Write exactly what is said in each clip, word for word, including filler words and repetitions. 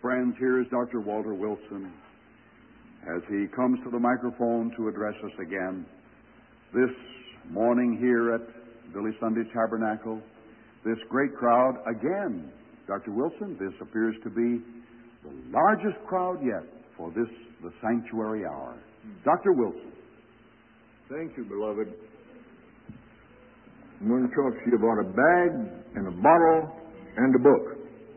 Friends, here is Doctor Walter Wilson as he comes to the microphone to address us again this morning here at Billy Sunday Tabernacle. This great crowd, again, Doctor Wilson, this appears to be the largest crowd yet for this, the sanctuary hour. Doctor Wilson. Thank you, beloved. I'm going to talk to you about a bag and a bottle and a book.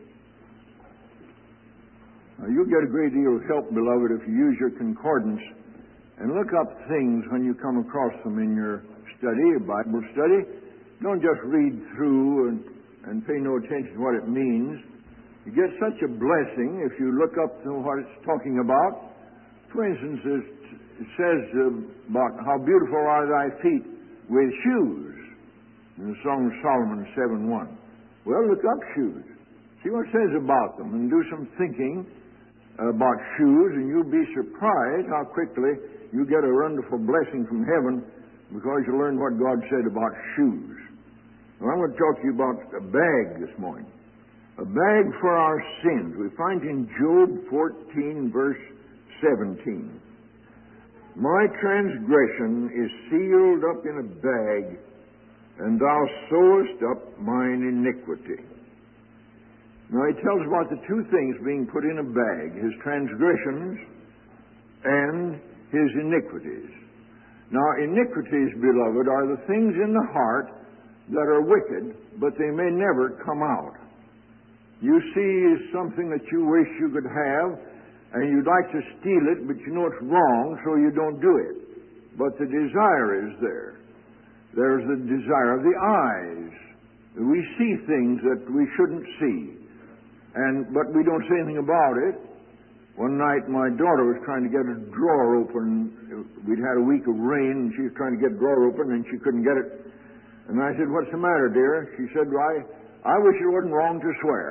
Now, you'll get a great deal of help, beloved, if you use your concordance and look up things when you come across them in your study, Bible study. Don't just read through and, and pay no attention to what it means. You get such a blessing if you look up to what it's talking about. For instance, it says about how beautiful are thy feet with shoes in the Song of Solomon seven one. Well, look up shoes. See what it says about them and do some thinking about shoes, and you'll be surprised how quickly you get a wonderful blessing from heaven because you learn what God said about shoes. Well, I'm going to talk to you about a bag this morning. A bag for our sins. We find in Job fourteen, verse seventeen. My transgression is sealed up in a bag, and thou sewest up mine iniquity. Now, he tells about the two things being put in a bag, his transgressions and his iniquities. Now, iniquities, beloved, are the things in the heart that are wicked, but they may never come out. You see something that you wish you could have, and you'd like to steal it, but you know it's wrong, so you don't do it. But the desire is there. There's the desire of the eyes. We see things that we shouldn't see. And but we don't say anything about it. One night my daughter was trying to get a drawer open. We'd had a week of rain, and she was trying to get a drawer open, and she couldn't get it. And I said, "What's the matter, dear?" She said, "I, I wish it wasn't wrong to swear."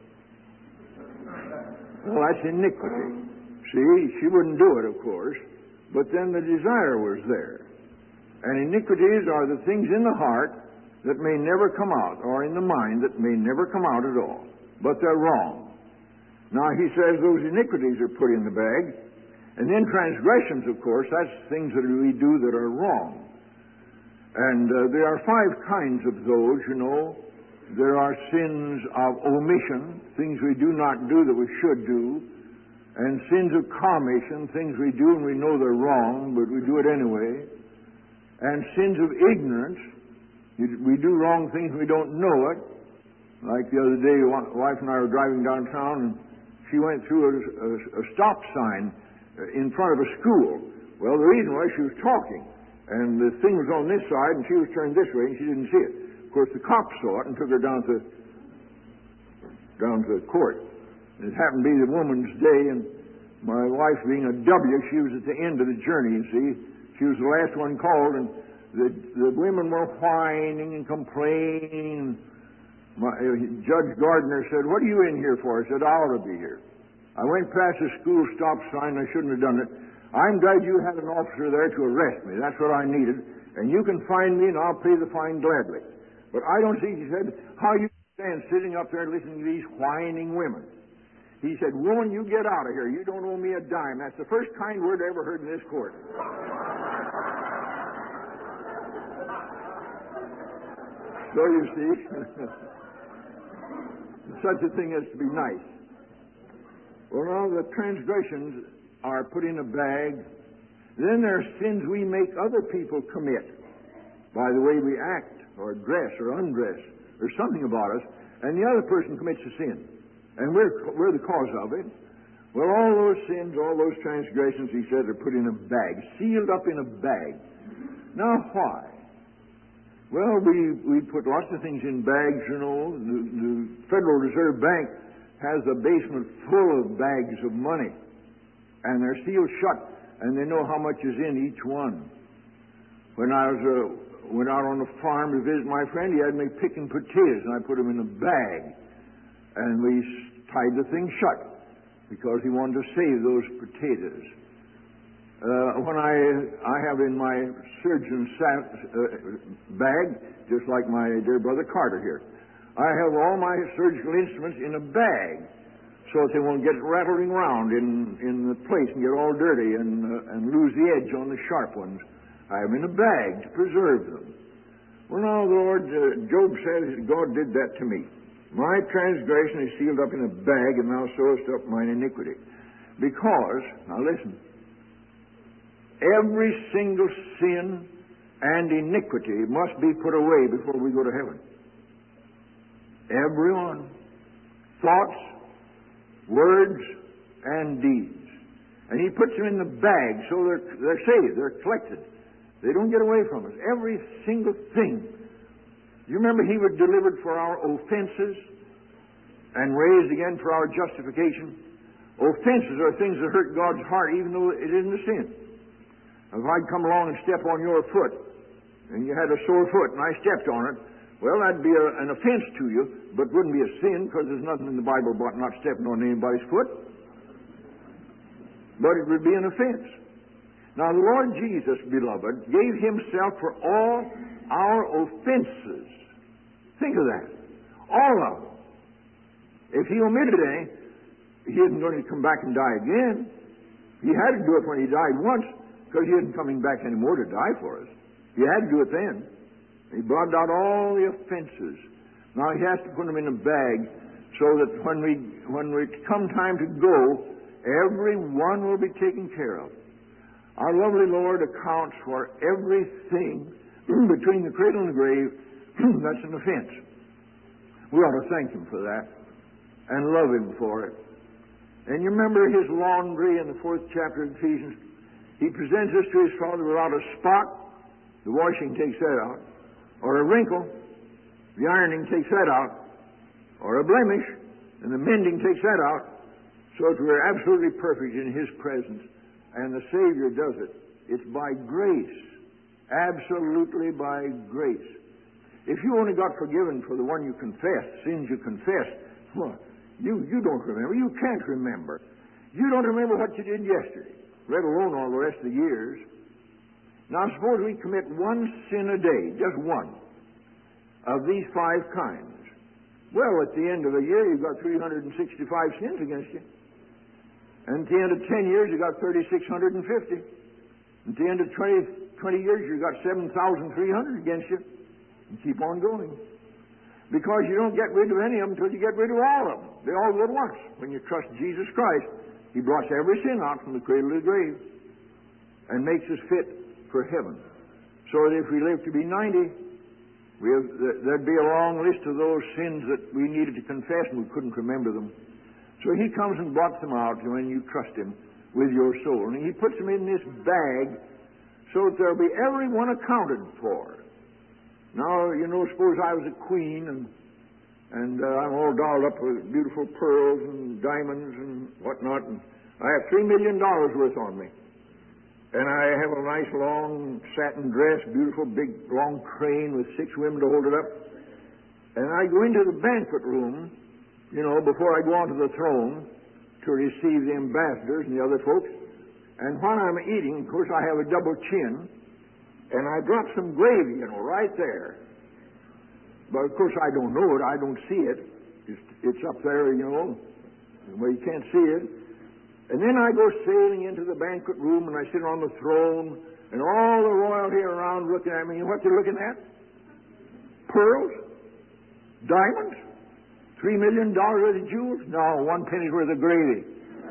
Well, that's iniquity. See, she wouldn't do it, of course, but then the desire was there. And iniquities are the things in the heart that may never come out, or in the mind that may never come out at all. But they're wrong. Now, he says those iniquities are put in the bag. And then transgressions, of course, that's things that we do that are wrong. And uh, there are five kinds of those, you know. There are sins of omission, things we do not do that we should do. And sins of commission, things we do and we know they're wrong, but we do it anyway. And sins of ignorance, we do wrong things and we don't know it. Like the other day, my wife and I were driving downtown, and she went through a, a, a stop sign in front of a school. Well, the reason was she was talking, and the thing was on this side, and she was turned this way, and she didn't see it. Of course, the cops saw it and took her down to down to the court. It happened to be the woman's day, and my wife, being a W, she was at the end of the journey, you see. She was the last one called, and the, the women were whining and complaining. My, uh, Judge Gardner said, "What are you in here for?" I said, "I ought to be here. I went past the school stop sign. I shouldn't have done it. I'm glad you had an officer there to arrest me. That's what I needed. And you can find me, and I'll pay the fine gladly. But I don't see," he said, "how you stand sitting up there listening to these whining women." He said, "Woman, you get out of here. You don't owe me a dime." That's the first kind word I ever heard in this court. So you see, such a thing as to be nice. Well, now the transgressions are put in a bag. Then there are sins we make other people commit by the way we act or dress or undress. There's something about us, and the other person commits a sin, and we're we're the cause of it. Well, all those sins, all those transgressions, he said, are put in a bag, sealed up in a bag. Now, why? Well, we, we put lots of things in bags, you know. The, the Federal Reserve Bank has a basement full of bags of money, and they're sealed shut, and they know how much is in each one. When I was uh, went out on the farm to visit my friend, he had me picking potatoes, and I put them in a bag, and we tied the thing shut because he wanted to save those potatoes. Uh, when I I have in my surgeon's sa- uh, bag, just like my dear brother Carter here, I have all my surgical instruments in a bag, so that they won't get rattling around in, in the place and get all dirty and, uh, and lose the edge on the sharp ones. I have them in a bag to preserve them. Well, now, the Lord, uh, Job says God did that to me. My transgression is sealed up in a bag, and thou sewest up mine iniquity. Because, now listen, every single sin and iniquity must be put away before we go to heaven. Every one. Thoughts, words, and deeds. And He puts them in the bag so they're, they're saved, they're collected. They don't get away from us. Every single thing. You remember He was delivered for our offenses and raised again for our justification? Offenses are things that hurt God's heart even though it isn't a sin. If I'd come along and step on your foot, and you had a sore foot, and I stepped on it, well, that'd be a, an offense to you, but wouldn't be a sin, because there's nothing in the Bible about not stepping on anybody's foot. But it would be an offense. Now, the Lord Jesus, beloved, gave Himself for all our offenses. Think of that. All of them. If He omitted any, He isn't going to come back and die again. He had to do it when He died once, because He isn't coming back anymore to die for us. He had to do it then. He blotted out all the offenses. Now He has to put them in a bag so that when we when we come time to go, every one will be taken care of. Our lovely Lord accounts for everything between the cradle and the grave that's an offense. We ought to thank Him for that and love Him for it. And you remember His laundry in the fourth chapter of Ephesians? He presents us to His Father without a spot. The washing takes that out. Or a wrinkle, the ironing takes that out. Or a blemish, and the mending takes that out. So that we're absolutely perfect in His presence. And the Savior does it. It's by grace. Absolutely by grace. If you only got forgiven for the one you confessed, sins you confessed, well, you, you don't remember. You can't remember. You don't remember what you did yesterday, let alone all the rest of the years. Now, suppose we commit one sin a day, just one, of these five kinds. Well, at the end of a year, you've got three hundred sixty-five sins against you. And at the end of ten years, you've got three thousand six hundred fifty. At the end of twenty, twenty years, you've got seven thousand three hundred against you. And keep on going. Because you don't get rid of any of them until you get rid of all of them. They all go at once. When you trust Jesus Christ, He blots every sin out from the cradle to the grave and makes us fit for heaven. So that if we live to be ninety, we have, there'd be a long list of those sins that we needed to confess and we couldn't remember them. So He comes and blots them out when you trust Him with your soul. And He puts them in this bag so that there'll be every one accounted for. Now, you know, suppose I was a queen and and uh, I'm all dolled up with beautiful pearls and diamonds and whatnot, and I have three million dollars worth on me. And I have a nice long satin dress, beautiful big long train with six women to hold it up. And I go into the banquet room, you know, before I go onto the throne to receive the ambassadors and the other folks. And while I'm eating, of course, I have a double chin, and I drop some gravy, you know, right there. But, of course, I don't know it. I don't see it. It's, it's up there, you know, where you can't see it. And then I go sailing into the banquet room, and I sit on the throne, and all the royalty around looking at me. You know what they're looking at? Pearls? Diamonds? Three million dollars worth of jewels? No, one penny's worth of gravy.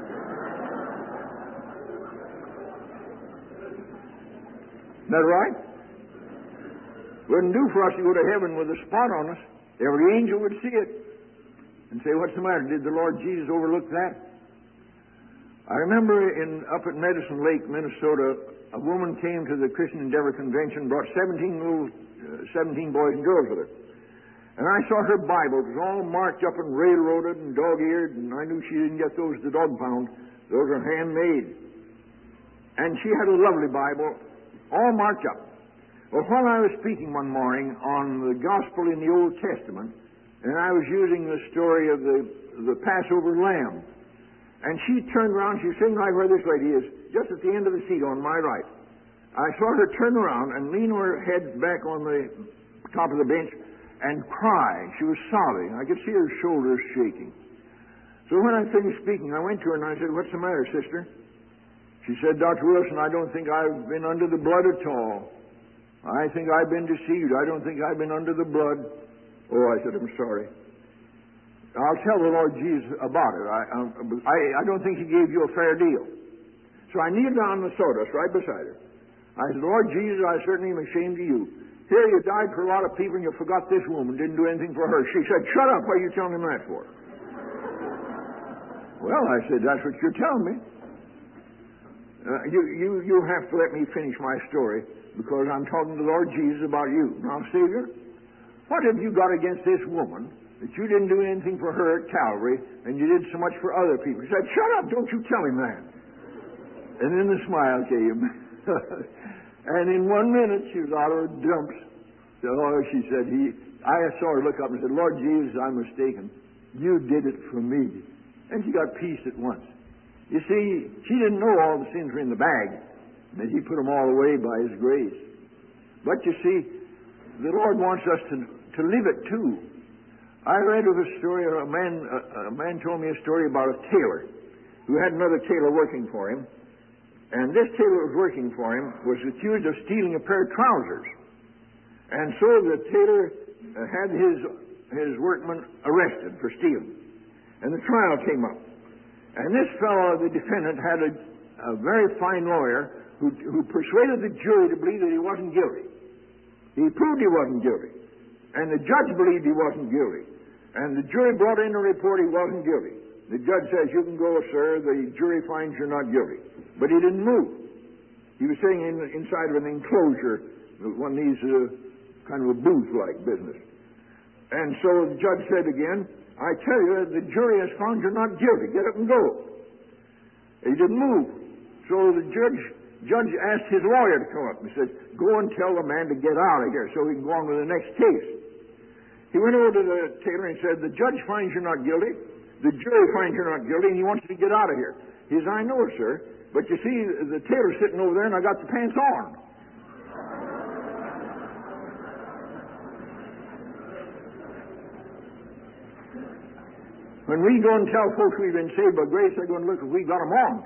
Isn't that right? Wouldn't do for us to go to heaven with a spot on us. Every angel would see it and say, what's the matter? Did the Lord Jesus overlook that? I remember in up at Medicine Lake, Minnesota, a woman came to the Christian Endeavor Convention, brought seventeen little, uh, seventeen boys and girls with her. And I saw her Bible. It was all marked up and railroaded and dog-eared, and I knew she didn't get those at the dog pound. Those are handmade. And she had a lovely Bible, all marked up. Well, while I was speaking one morning on the gospel in the Old Testament, and I was using the story of the, the Passover lamb, and she turned around, she was sitting right where this lady is, just at the end of the seat on my right. I saw her turn around and lean her head back on the top of the bench and cry. She was sobbing. I could see her shoulders shaking. So So when I finished speaking, I went to her and I said, "What's the matter, sister?" She said, "Doctor Wilson, I don't think I've been under the blood at all. I think I've been deceived. I don't think I've been under the blood." Oh, I said, "I'm sorry. I'll tell the Lord Jesus about it. I, I, I don't think He gave you a fair deal." So I kneeled down in the sawdust right beside her. I said, "Lord Jesus, I certainly am ashamed of you. Here you died for a lot of people and you forgot this woman, didn't do anything for her." She said, "Shut up. What are you telling him that for?" Well, I said, "That's what you're telling me." Uh, you, you, you have to let me finish my story because I'm talking to the Lord Jesus about you. Now, Savior, what have you got against this woman that you didn't do anything for her at Calvary and you did so much for other people? He said, "Shut up, don't you tell him that." And then the smile came. And in one minute she was out of her dumps. So oh, she said, he, I saw her look up and said, "Lord Jesus, I'm mistaken. You did it for me." And she got peace at once. You see, she didn't know all the sins were in the bag, that He put them all away by His grace. But you see, the Lord wants us to, to live it too. I read of a story, a man, a, a man told me a story about a tailor who had another tailor working for him. And this tailor who was working for him was accused of stealing a pair of trousers. And so the tailor had his, his workman arrested for stealing. And the trial came up. And this fellow, the defendant, had a, a very fine lawyer who, who persuaded the jury to believe that he wasn't guilty. He proved he wasn't guilty. And the judge believed he wasn't guilty. And the jury brought in a report he wasn't guilty. The judge says, "You can go, sir. The jury finds you're not guilty." But he didn't move. He was sitting in, inside of an enclosure, one of these uh, kind of a booth-like business. And so the judge said again, "I tell you, the jury has found you're not guilty. Get up and go." He didn't move. So the judge judge asked his lawyer to come up. He said, "Go and tell the man to get out of here so he can go on with the next case." He went over to the tailor and said, "The judge finds you're not guilty. The jury finds you're not guilty, and he wants you to get out of here." He says, "I know, sir. But you see, the tailor's sitting over there, and I got the pants on." When we go and tell folks we've been saved by grace, they're going to look if we've got them on.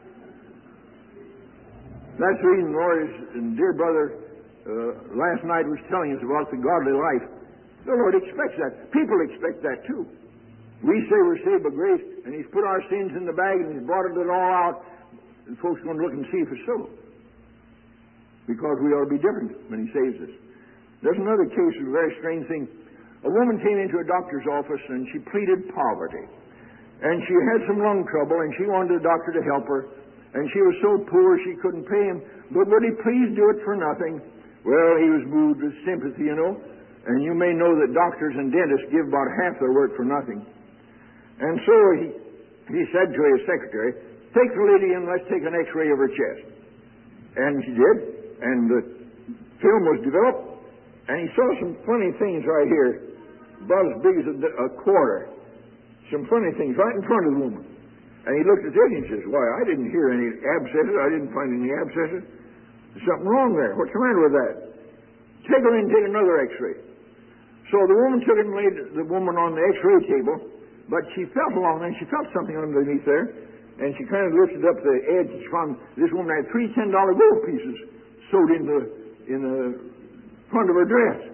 That's the reason, Lord, and dear brother, uh, last night was telling us about the godly life. The Lord expects that. People expect that too. We say we're saved by grace, and He's put our sins in the bag, and He's brought it all out, and folks are going to look and see if it's so. Because we ought to be different when He saves us. There's another case of a very strange thing. A woman came into a doctor's office and she pleaded poverty. And she had some lung trouble and she wanted the doctor to help her. And she was so poor she couldn't pay him. But would he please do it for nothing? Well, he was moved with sympathy, you know. And you may know that doctors and dentists give about half their work for nothing. And so he, he said to his secretary, "Take the lady in, let's take an x-ray of her chest." And she did. And the film was developed. And he saw some funny things right here. About as big as a, a quarter. Some funny things right in front of the woman. And he looked at it and he says, "Why, I didn't hear any abscesses. I didn't find any abscesses. There's something wrong there. What's the matter with that? Take her in and take another x-ray." So the woman took it and laid the woman on the x-ray table, but she felt along there and she felt something underneath there. And she kind of lifted up the edge and she found this woman had three ten dollar gold pieces sewed in the, in the front of her dress.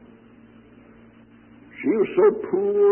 She was so poor.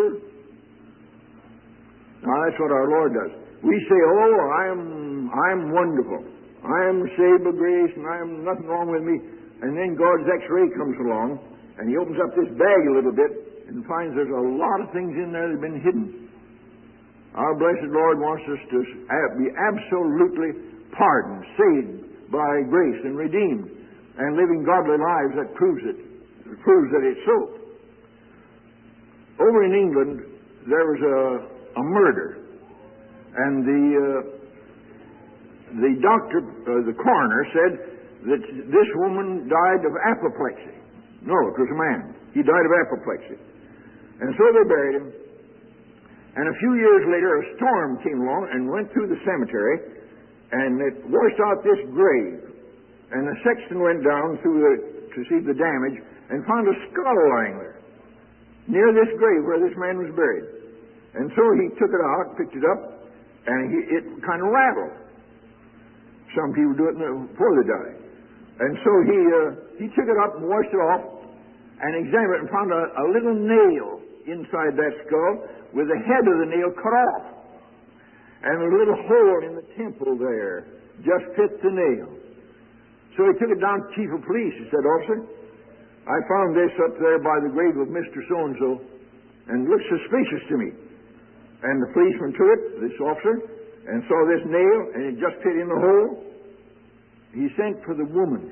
Now that's what our Lord does. We say, "Oh, I'm I'm wonderful. I am saved by grace, and I am nothing wrong with me." And then God's X-ray comes along, and He opens up this bag a little bit and finds there's a lot of things in there that have been hidden. Our blessed Lord wants us to be absolutely pardoned, saved by grace, and redeemed, and living godly lives that proves it. It proves that it's so. Over in England, there was a, a murder, and the uh, the doctor, uh, the coroner, said that this woman died of apoplexy. No, it was a man. He died of apoplexy, and so they buried him. And a few years later, a storm came along and went through the cemetery, and it washed out this grave. And the sexton went down through the, to see the damage and found a skull lying there, near this grave where this man was buried. And so he took it out, picked it up, and he, it kind of rattled. Some people do it before they die. And so he uh, he took it up and washed it off and examined it and found a, a little nail inside that skull with the head of the nail cut off. And a little hole in the temple there just fit the nail. So he took it down to the chief of police. He said, "Officer, I found this up there by the grave of Mister So-and-so, and it looks suspicious to me." And the policeman took it, this officer, and saw this nail, and it just fit in the hole. He sent for the woman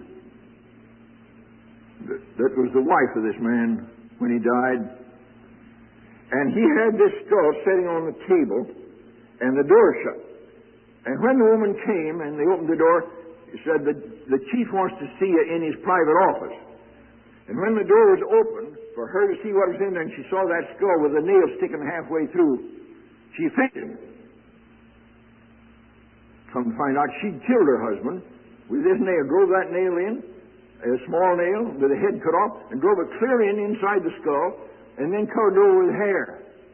that, that was the wife of this man when he died. And he had this skull sitting on the table, and the door shut. And when the woman came and they opened the door, he said, the, the chief wants to see you in his private office. And when the door was opened for her to see what was in there, and she saw that skull with the nail sticking halfway through, she fainted. Come to find out, she'd killed her husband with this nail, drove that nail in, a small nail with the head cut off, and drove it clear in inside the skull, and then covered it over with hair.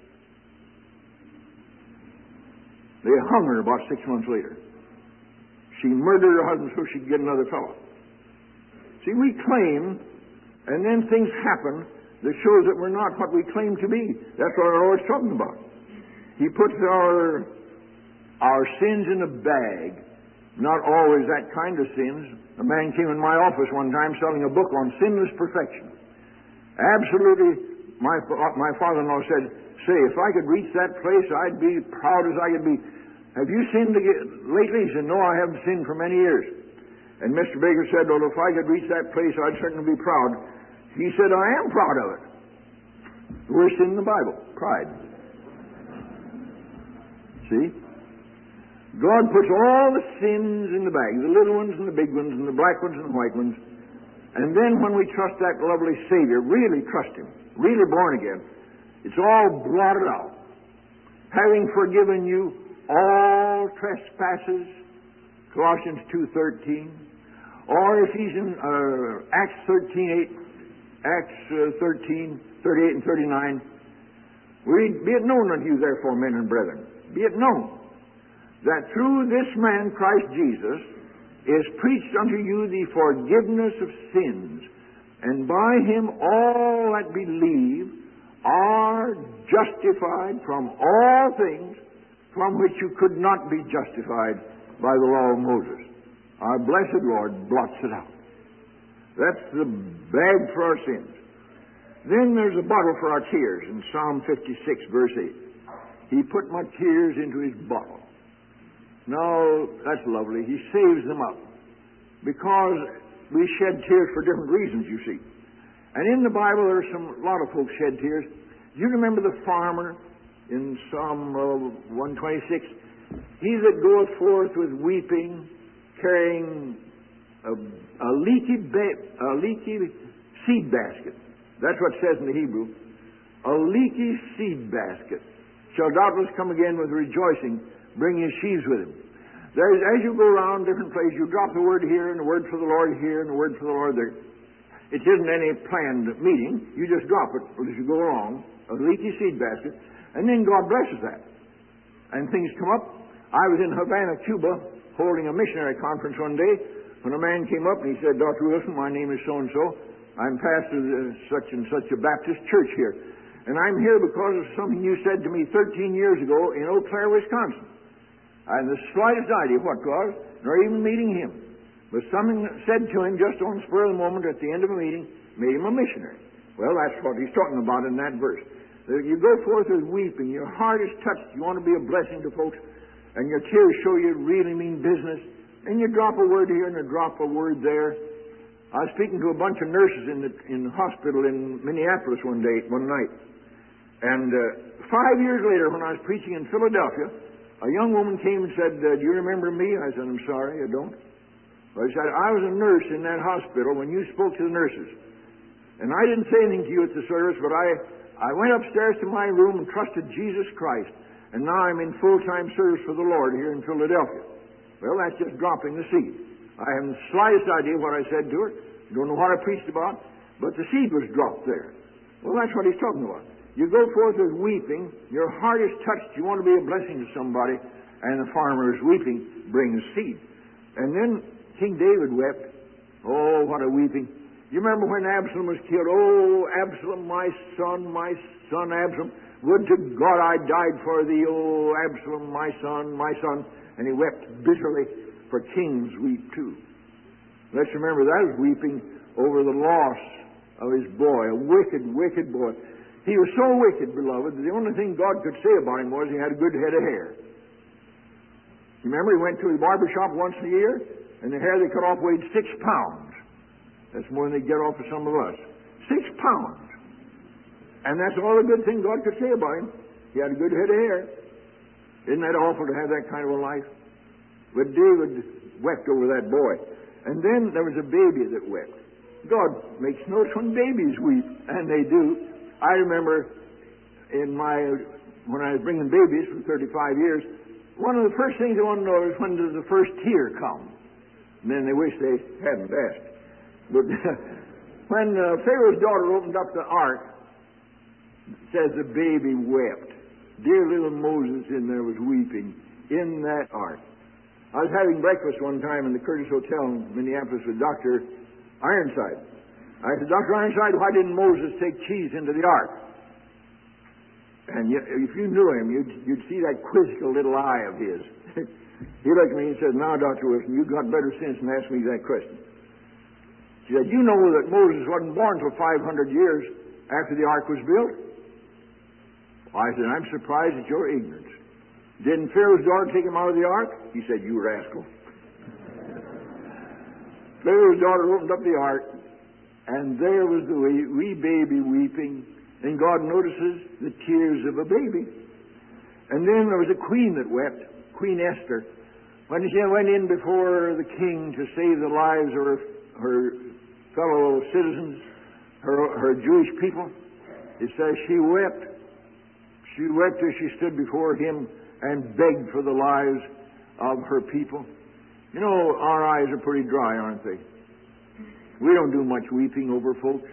They hung her about six months later. She murdered her husband so she could get another fellow. See, we claim, and then things happen that shows that we're not what we claim to be. That's what our Lord's talking about. He puts our our sins in a bag. Not always that kind of sins. A man came in my office one time selling a book on sinless perfection. Absolutely, my my father-in-law said, "Say, if I could reach that place, I'd be proud as I could be." "Have you sinned lately?" He said, "No, I haven't sinned for many years." And Mister Baker said, "Well, if I could reach that place, I'd certainly be proud." He said, "I am proud of it." The worst sin in the Bible, pride. See? God puts all the sins in the bag, the little ones and the big ones and the black ones and the white ones. And then when we trust that lovely Savior, really trust Him, really born again, it's all blotted out. Having forgiven you all trespasses, Colossians two thirteen, or Ephesians, uh, Acts thirteen eight, Acts uh, thirteen, thirty-eight and thirty-nine. We, be it known unto you, therefore, men and brethren, be it known that through this man, Christ Jesus, is preached unto you the forgiveness of sins, and by Him all that believe are justified from all things from which you could not be justified by the law of Moses. Our blessed Lord blots it out. That's the bag for our sins. Then there's a bottle for our tears in Psalm fifty-six, verse eight. He put my tears into His bottle. Now, that's lovely. He saves them up. Because we shed tears for different reasons, you see. And in the Bible, there's some, a lot of folks shed tears. Do you remember the farmer in Psalm uh, one twenty-six? He that goeth forth with weeping, carrying a, a leaky ba- a leaky seed basket. That's what it says in the Hebrew. A leaky seed basket shall doubtless come again with rejoicing, bringing his sheaves with him. There's, as you go around different places, you drop the word here and the word for the Lord here and the word for the Lord there. It isn't any planned meeting. You just drop it as you go along, a leaky seed basket, and then God blesses that. And things come up. I was in Havana, Cuba, holding a missionary conference one day, when a man came up and he said, "Doctor Wilson, my name is so-and-so. I'm pastor of such and such a Baptist church here. And I'm here because of something you said to me thirteen years ago in Eau Claire, Wisconsin. I had the slightest idea what it was, nor even meeting him. But something said to him just on the spur of the moment at the end of a meeting made him a missionary." Well, that's what he's talking about in that verse. You go forth with weeping, your heart is touched, you want to be a blessing to folks, and your tears show you really mean business, and you drop a word here and you drop a word there. I was speaking to a bunch of nurses in the, in the hospital in Minneapolis one day, one night. And uh, five years later, when I was preaching in Philadelphia, a young woman came and said, uh, "Do you remember me?" I said, "I'm sorry, I don't." Well, she said, "I was a nurse in that hospital when you spoke to the nurses. And I didn't say anything to you at the service, but I, I went upstairs to my room and trusted Jesus Christ. And now I'm in full-time service for the Lord here in Philadelphia." Well, that's just dropping the seed. I haven't the slightest idea what I said to her. Don't know what I preached about, but the seed was dropped there. Well, that's what he's talking about. You go forth with weeping, your heart is touched, you want to be a blessing to somebody, and the farmer is weeping, brings seed. And then King David wept. Oh, what a weeping. You remember when Absalom was killed? Oh, Absalom, my son, my son, Absalom. Would to God I died for thee, oh, Absalom, my son, my son. And he wept bitterly, for kings weep too. Let's remember that was weeping over the loss of his boy, a wicked, wicked boy. He was so wicked, beloved, that the only thing God could say about him was he had a good head of hair. You remember he went to the barber shop once a year, and the hair they cut off weighed six pounds. That's more than they get off of some of us. Six pounds. And that's all the good thing God could say about him. He had a good head of hair. Isn't that awful to have that kind of a life? But David wept over that boy. And then there was a baby that wept. God makes notice when babies weep, and they do. I remember in my when I was bringing babies for thirty-five years, one of the first things I want to know is when does the first tear come? And then they wish they hadn't asked. But when uh, Pharaoh's daughter opened up the ark, it says the baby wept. Dear little Moses in there was weeping in that ark. I was having breakfast one time in the Curtis Hotel in Minneapolis with Doctor Ironside. I said, Doctor Ironside, why didn't Moses take cheese into the ark? And you, if you knew him, you'd, you'd see that quizzical little eye of his. He looked at me and said, now, Doctor Wilson, you've got better sense than ask me that question. He said, you know that Moses wasn't born till five hundred years after the ark was built? I said, I'm surprised at your ignorance. Didn't Pharaoh's daughter take him out of the ark? He said, you rascal. Pharaoh's daughter opened up the ark, and there was the wee, wee baby weeping, and God notices the tears of a baby. And then there was a queen that wept, Queen Esther. When she went in before the king to save the lives of her, her fellow citizens, her, her Jewish people, it says she wept. She wept as she stood before him and begged for the lives of her people. You know, our eyes are pretty dry, aren't they? We don't do much weeping over folks.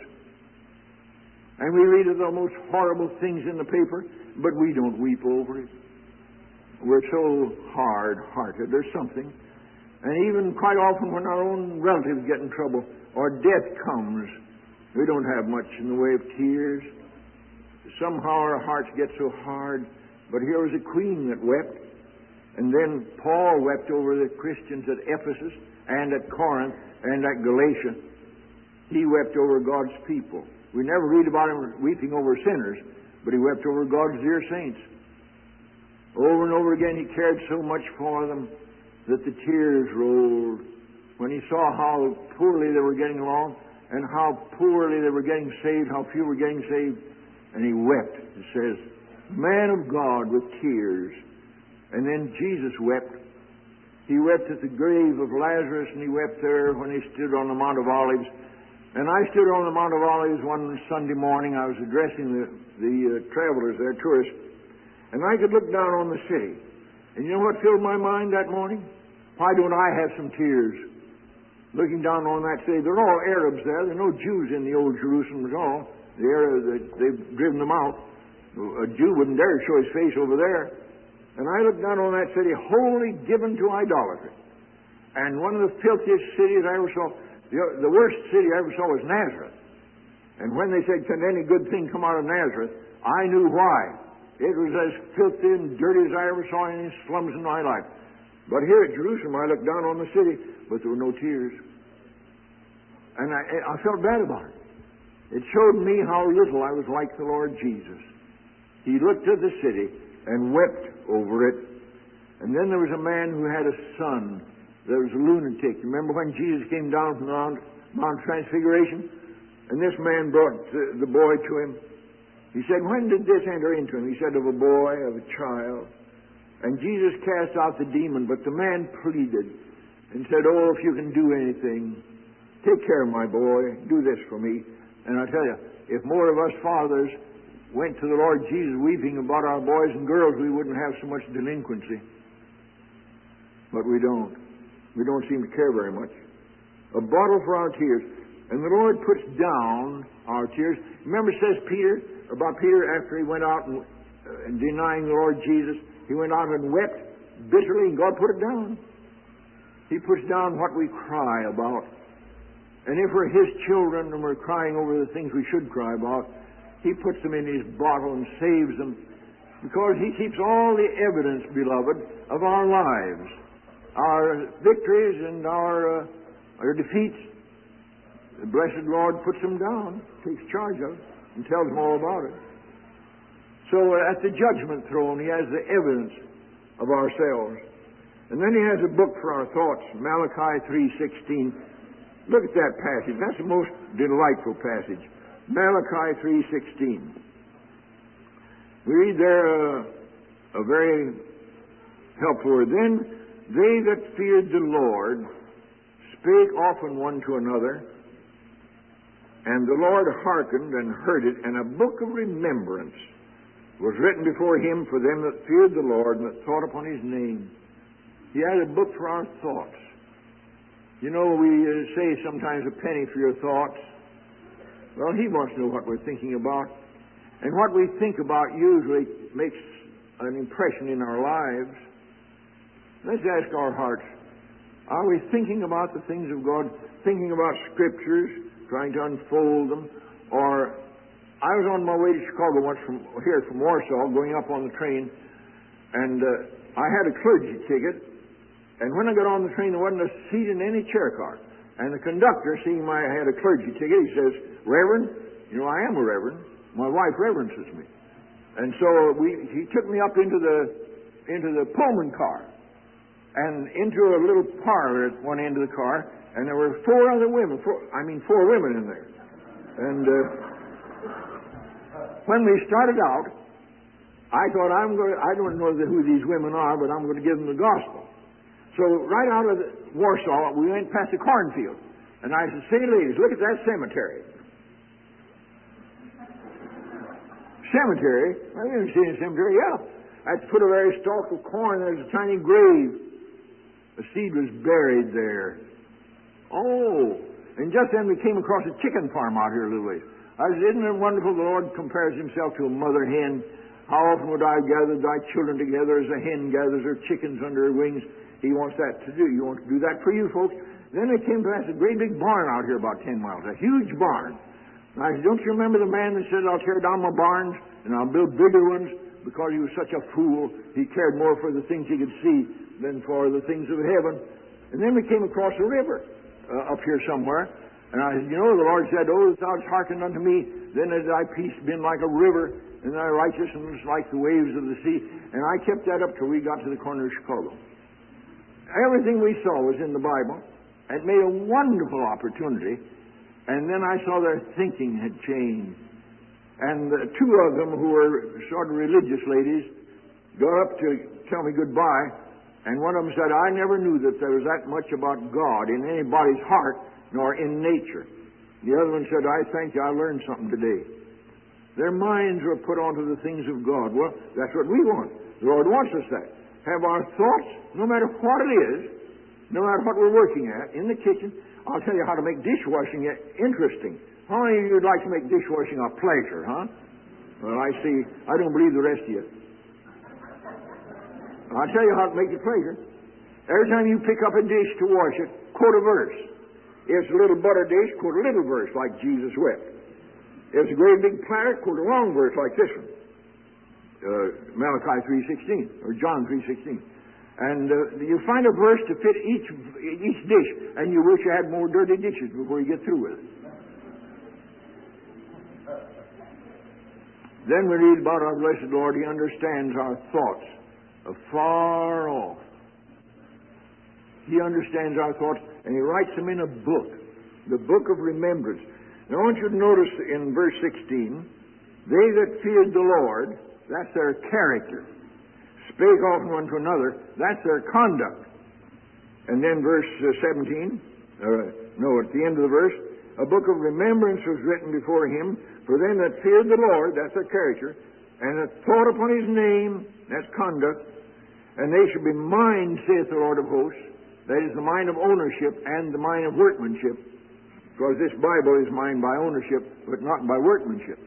And we read of the most horrible things in the paper, but we don't weep over it. We're so hard-hearted. There's something. And even quite often when our own relatives get in trouble or death comes, we don't have much in the way of tears. Somehow our hearts get so hard. But here was a queen that wept. And then Paul wept over the Christians at Ephesus and at Corinth and at Galatia. He wept over God's people. We never read about him weeping over sinners, but he wept over God's dear saints. Over and over again he cared so much for them that the tears rolled when he saw how poorly they were getting along and how poorly they were getting saved, how few were getting saved. And he wept. It says, man of God with tears. And then Jesus wept. He wept at the grave of Lazarus, and he wept there when he stood on the Mount of Olives. And I stood on the Mount of Olives one Sunday morning. I was addressing the, the uh, travelers there, tourists. And I could look down on the city. And you know what filled my mind that morning? Why don't I have some tears? Looking down on that city. They're all Arabs there. There are no Jews in the old Jerusalem at all. The Arabs, they've driven them out. A Jew wouldn't dare show his face over there. And I looked down on that city, wholly given to idolatry. And one of the filthiest cities I ever saw, the, the worst city I ever saw was Nazareth. And when they said, can any good thing come out of Nazareth, I knew why. It was as filthy and dirty as I ever saw any slums in my life. But here at Jerusalem, I looked down on the city, but there were no tears. And I, I felt bad about it. It showed me how little I was like the Lord Jesus. He looked at the city and wept over it. And then there was a man who had a son that was a lunatic. Remember when Jesus came down from the Mount, Mount Transfiguration? And this man brought the, the boy to him. He said, when did this enter into him? He said, of a boy, of a child. And Jesus cast out the demon, but the man pleaded and said, oh, if you can do anything, take care of my boy, do this for me. And I tell you, if more of us fathers went to the Lord Jesus weeping about our boys and girls, we wouldn't have so much delinquency. But we don't. We don't seem to care very much. A bottle for our tears. And the Lord puts down our tears. Remember, says Peter, about Peter after he went out and uh, denying the Lord Jesus. He went out and wept bitterly, and God put it down. He puts down what we cry about. And if we're His children and we're crying over the things we should cry about, He puts them in His bottle and saves them, because He keeps all the evidence, beloved, of our lives, our victories and our, uh, our defeats. The blessed Lord puts them down, takes charge of it, and tells them all about it. So uh, at the judgment throne, He has the evidence of ourselves. And then He has a book for our thoughts, Malachi three sixteen. Look at that passage. That's the most delightful passage. Malachi three sixteen. We read there uh, a very helpful word. Then they that feared the Lord spake often one to another, and the Lord hearkened and heard it, and a book of remembrance was written before Him for them that feared the Lord and that thought upon His name. He had a book for our thoughts. You know, we uh, say sometimes a penny for your thoughts. Well, He wants to know what we're thinking about. And what we think about usually makes an impression in our lives. Let's ask our hearts, are we thinking about the things of God, thinking about Scriptures, trying to unfold them? Or, I was on my way to Chicago once from here from Warsaw, going up on the train, and uh, I had a clergy ticket. And when I got on the train, there wasn't a seat in any chair car. And the conductor, seeing my, I had a clergy ticket, he says, "Reverend, you know, I am a reverend. My wife reverences me." And so we, he took me up into the into the Pullman car and into a little parlor at one end of the car, and there were four other women. Four, I mean, four women in there. And uh, when we started out, I thought, I'm going. I don't know who these women are, but I'm going to give them the gospel. So right out of the Warsaw, we went past the cornfield. And I said, "Say, ladies, look at that cemetery." Cemetery? I've never seen a cemetery. Yeah. At the foot of every stalk of corn, there's a tiny grave. A seed was buried there. Oh. And just then we came across a chicken farm out here a little ways. I said, "Isn't it wonderful the Lord compares Himself to a mother hen? How often would I gather thy children together as a hen gathers her chickens under her wings?" He wants that to do. You want to do that for you folks? Then they came past a great big barn out here about ten miles, a huge barn. And I said, "Don't you remember the man that said, I'll tear down my barns and I'll build bigger ones?" Because he was such a fool. He cared more for the things he could see than for the things of heaven. And then we came across a river uh, up here somewhere. And I said, "You know, the Lord said, oh, if thou hast hearkened unto me, then has thy peace been like a river, and thy righteousness like the waves of the sea." And I kept that up till we got to the corner of Chicago. Everything we saw was in the Bible. It made a wonderful opportunity. And then I saw their thinking had changed. And uh, two of them, who were sort of religious ladies, got up to tell me goodbye. And one of them said, "I never knew that there was that much about God in anybody's heart nor in nature." The other one said, "I thank you, I learned something today." Their minds were put onto the things of God. Well, that's what we want. The Lord wants us that. Have our thoughts, no matter what it is, no matter what we're working at, in the kitchen. I'll tell you how to make dishwashing interesting. How many of you would like to make dishwashing a pleasure, huh? Well, I see. I don't believe the rest of you. I'll tell you how to make it pleasure. Every time you pick up a dish to wash it, quote a verse. If it's a little butter dish, quote a little verse like Jesus wept. If it's a great big platter, quote a long verse like this one. Uh, Malachi three sixteen, or John three sixteen. And uh, you find a verse to fit each each dish, and you wish you had more dirty dishes before you get through with it. Then we read about our blessed Lord. He understands our thoughts afar off. He understands our thoughts, and He writes them in a book, the book of remembrance. Now I want you to notice in verse sixteen, they that feared the Lord, that's their character. Spake often one to another, that's their conduct. And then verse uh, seventeen, uh, no, at the end of the verse, a book of remembrance was written before Him for them that feared the Lord, that's their character, and that thought upon His name, that's conduct, and they shall be mine, saith the Lord of hosts. That is the mind of ownership and the mind of workmanship, because this Bible is mine by ownership, but not by workmanship.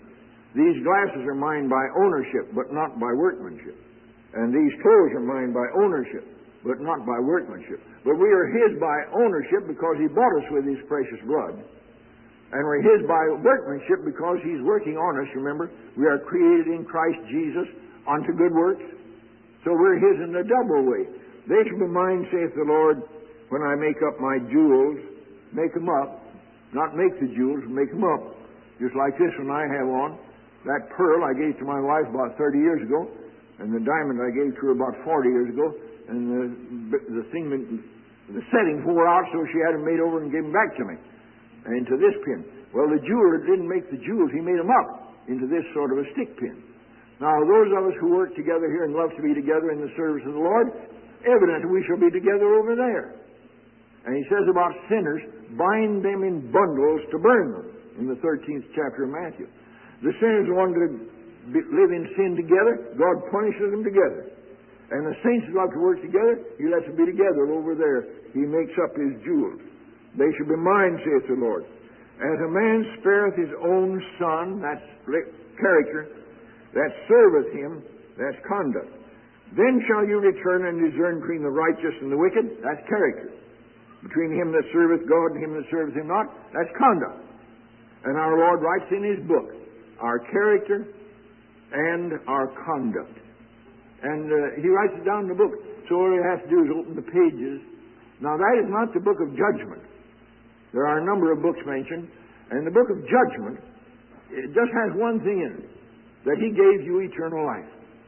These glasses are mine by ownership, but not by workmanship. And these clothes are mine by ownership, but not by workmanship. But we are His by ownership because He bought us with His precious blood. And we're His by workmanship because He's working on us, remember? We are created in Christ Jesus unto good works. So we're His in a double way. They shall be mine, saith the Lord, when I make up my jewels. Make them up. Not make the jewels, make them up. Just like this one I have on. That pearl I gave to my wife about thirty years ago. And the diamond I gave to her about forty years ago. And the, the thing, the setting wore out, so she had them made over and gave them back to me. And to this pin. Well, the jeweler didn't make the jewels. He made them up into this sort of a stick pin. Now, those of us who work together here and love to be together in the service of the Lord, evidently we shall be together over there. And He says about sinners, bind them in bundles to burn them, in the thirteenth chapter of Matthew. The sinners want to be, live in sin together, God punishes them together. And the saints love to work together, He lets them be together over there. He makes up His jewels. They shall be mine, saith the Lord. As a man spareth his own son, that's character, that serveth him, that's conduct. Then shall you return and discern between the righteous and the wicked, that's character. Between him that serveth God and him that serveth him not, that's conduct. And our Lord writes in His book, our character and our conduct. And uh, He writes it down in the book. So all you have to do is open the pages. Now that is not the book of judgment. There are a number of books mentioned. And the book of judgment, it just has one thing in it. That He gave you eternal life.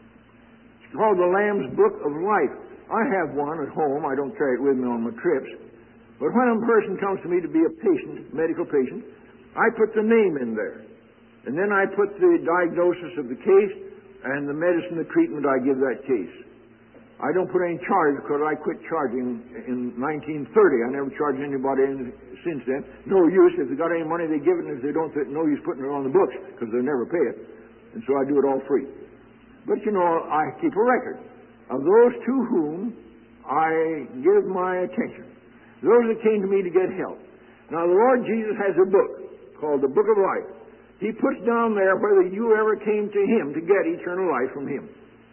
It's called the Lamb's Book of Life. I have one at home. I don't carry it with me on my trips. But when a person comes to me to be a patient, medical patient, I put the name in there. And then I put the diagnosis of the case and the medicine, the treatment I give that case. I don't put any charge because I quit charging in nineteen thirty. I never charged anybody since then. No use. If they got any money, they give it, and if they don't, no use putting it on the books because they'll never pay it. And so I do it all free. But, you know, I keep a record of those to whom I give my attention. Those that came to me to get help. Now, the Lord Jesus has a book called the Book of Life. He puts down there whether you ever came to Him to get eternal life from Him.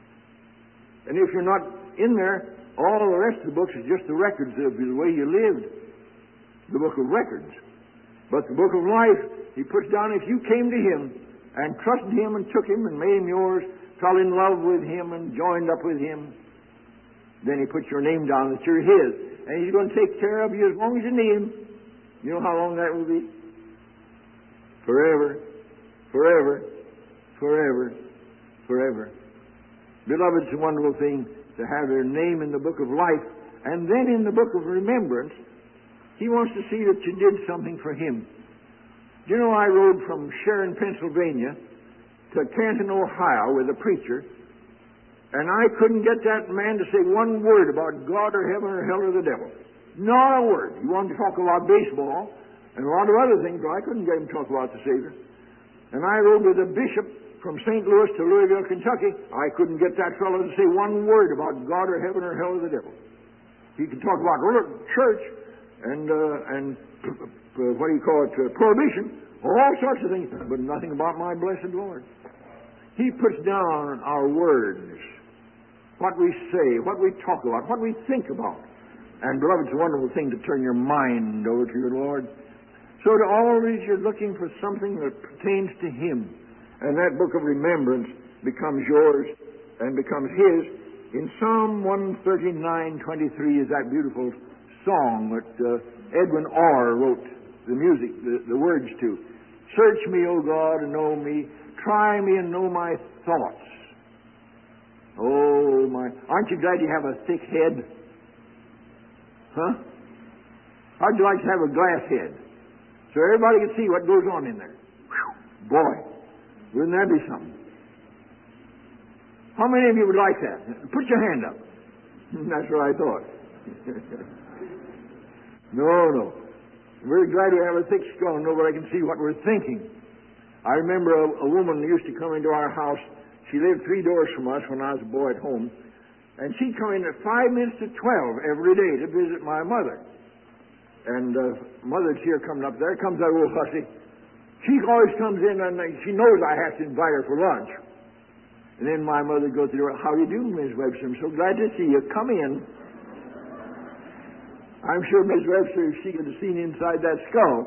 And if you're not in there, all the rest of the books is just the records of the way you lived. The book of records. But the book of life, He puts down if you came to Him and trusted Him and took Him and made Him yours, fell in love with Him and joined up with Him, then He puts your name down that you're His. And He's going to take care of you as long as you need Him. You know how long that will be? Forever, forever, forever, forever. Beloved, it's a wonderful thing to have their name in the book of life. And then in the book of remembrance, He wants to see that you did something for Him. Do you know, I rode from Sharon, Pennsylvania to Canton, Ohio with a preacher, and I couldn't get that man to say one word about God or heaven or hell or the devil. Not a word. He wanted to talk about baseball and a lot of other things, but I couldn't get him to talk about the Savior. And I rode with a bishop from Saint Louis to Louisville, Kentucky. I couldn't get that fellow to say one word about God or heaven or hell or the devil. He could talk about church and uh, and uh, what do you call it, uh, prohibition, all sorts of things, but nothing about my blessed Lord. He puts down our words, what we say, what we talk about, what we think about. And, beloved, it's a wonderful thing to turn your mind over to your Lord. So to always you're looking for something that pertains to Him. And that book of remembrance becomes yours and becomes His. In Psalm one thirty-nine twenty-three is that beautiful song that uh, Edwin Orr wrote the music, the, the words to. Search me, O God, and know me. Try me and know my thoughts. Oh, my. Aren't you glad you have a thick head? Huh? How'd you like to have a glass head? So everybody can see what goes on in there. Whew, boy, wouldn't that be something? How many of you would like that? Put your hand up. That's what I thought. No, no. We're glad we have a thick skull and nobody can see what we're thinking. I remember a, a woman who used to come into our house. She lived three doors from us when I was a boy at home. And she'd come in at five minutes to twelve every day to visit my mother. And uh, mother's here coming up. There comes that old hussy. She always comes in and she knows I have to invite her for lunch. And then my mother goes to her, "How do you do, Miss Webster? I'm so glad to see you. Come in." I'm sure Miss Webster, if she could have seen inside that skull,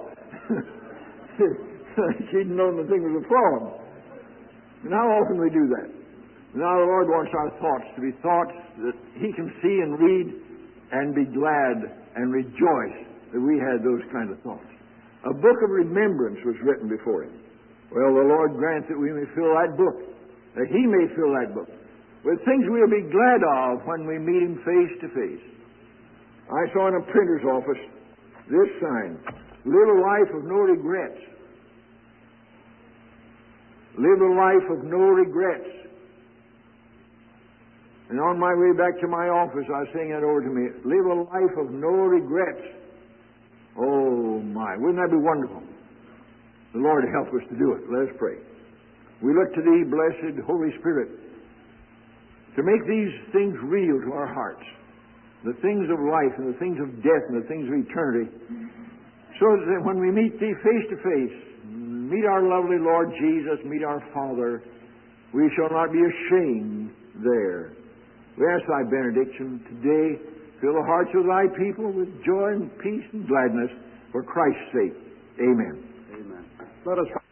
she'd known the thing was a fraud. And how often we do that? Now the Lord wants our thoughts to be thoughts that He can see and read and be glad and rejoice that we had those kind of thoughts. A book of remembrance was written before Him. Well, the Lord grants that we may fill that book, that He may fill that book with things we'll be glad of when we meet Him face to face. I saw in a printer's office this sign: live a life of no regrets. Live a life of no regrets. And on my way back to my office, I was saying that over to me. Live a life of no regrets. Oh my, wouldn't that be wonderful? The Lord help us to do it. Let us pray. We look to Thee, blessed Holy Spirit, to make these things real to our hearts. The things of life and the things of death and the things of eternity. So that when we meet Thee face to face, meet our lovely Lord Jesus, meet our Father, we shall not be ashamed there. We ask Thy benediction today. Fill the hearts of Thy people with joy and peace and gladness for Christ's sake. Amen. Amen. Let us